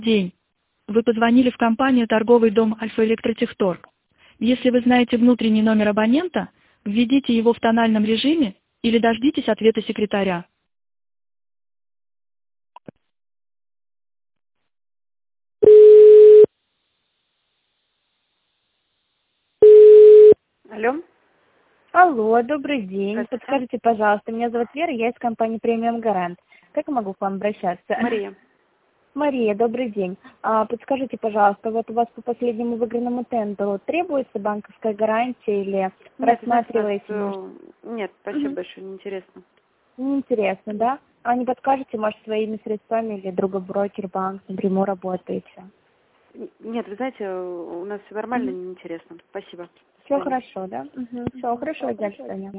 День. Вы позвонили в компанию «Торговый дом Альфа-Электротехторг». Если вы знаете внутренний номер абонента, введите его в тональном режиме или дождитесь ответа секретаря. Алло, Алло, добрый день. здравствуйте. Подскажите, пожалуйста, меня зовут Вера, я из компании «Премиум Гарант». Как я могу к вам обращаться? Мария. Мария, добрый день. Подскажите, пожалуйста, вот у вас по последнему выигранному тендеру требуется банковская гарантия или Нет, рассматриваете? нет, спасибо Мгм. большое, неинтересно. Неинтересно, да? А не подскажете, может, своими средствами или другой банк напрямую работаете? Нет, вы знаете, у нас все нормально, неинтересно. Спасибо. До Все свидания. хорошо, да? Все хорошо, до свидания.